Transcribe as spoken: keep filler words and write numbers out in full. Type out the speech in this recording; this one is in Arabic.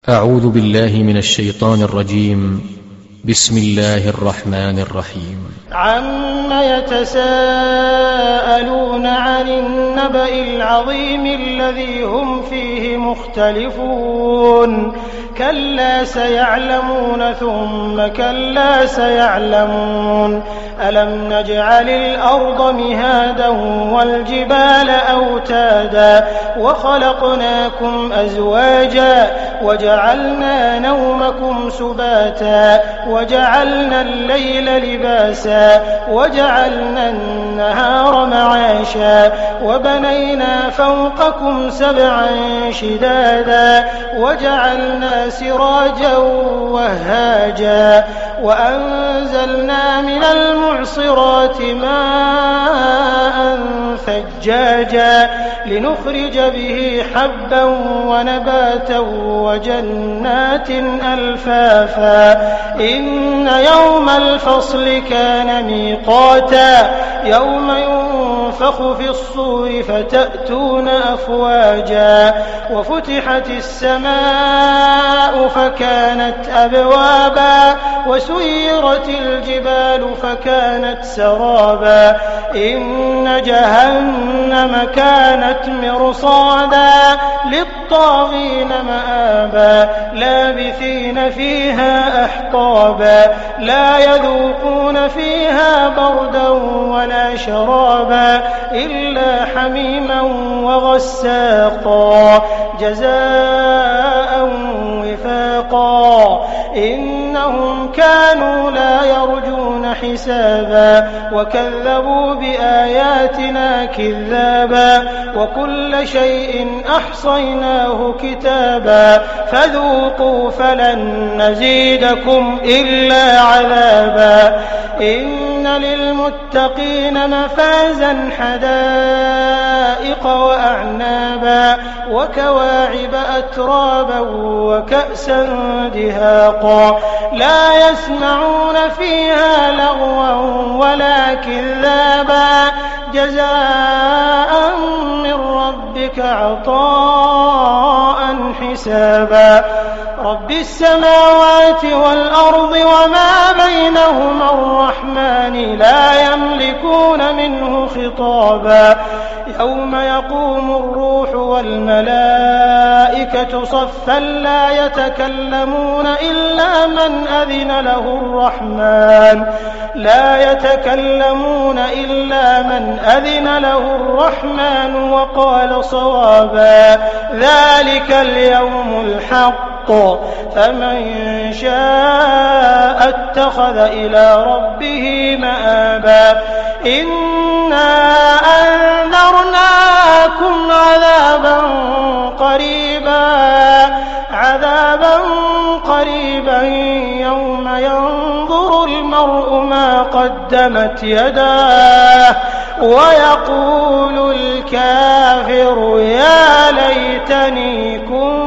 أعوذ بالله من الشيطان الرجيم. بسم الله الرحمن الرحيم. عم يتساءلون عن النبأ العظيم الذي هم فيه مختلفون كلا سيعلمون ثم كلا سيعلمون ألم نجعل الأرض مهادا والجبال أوتادا وخلقناكم أزواجا وجعلنا نومكم سباتا وجعلنا الليل لباسا وجعلنا النهار معاشا وبنينا فوقكم سبعا شدادا وجعلنا سراجا وهاجا وأنزلنا من المعصرات ماء ثجاجا لنخرج به حبا ونباتا وجنات ألفافا إن يوم الفصل كان ميقاتا يوم ينفخ في الصور فتأتون أفواجا وفتحت السماء فكانت أبوابا وسيرت الجبال فكانت سرابا إن جهنم كانت مرصادا للطاغين مآبا لابثين فيها أحقابا لا يذوقون فيها بردا ولا شرابا إلا حميما وغساقا جزاء وفاقا إنهم كانوا لا يرجون حسابا وكذبوا بآياتنا كذابا وكل شيء أحصيناه كتابا فذوقوا فلن نزيدكم إلا عذابا إن للمتقين مفازا حدائق وأعنابا وكواعب أترابا وكأسا دهاقا لا يسمعون فيها لغوا ولا كذابا جزاء من ربك عطاء حسابا رب السماوات والأرض وما بينهما الرحمن لا يملكون منه خطابا يوم يقوم الروح والملائكة صفا لا يتكلمون إلا من أذن له الرحمن لا يتكلمون إلا من أذن له الرحمن وقال صوابا ذلك اليوم الحق فمن شاء اتخذ إلى ربه مآبا إنا أنذرناكم عذابا قريبا عذابا قريبا يوم ينظر المرء ما قدمت يداه ويقول الكافر يا ليتني كنت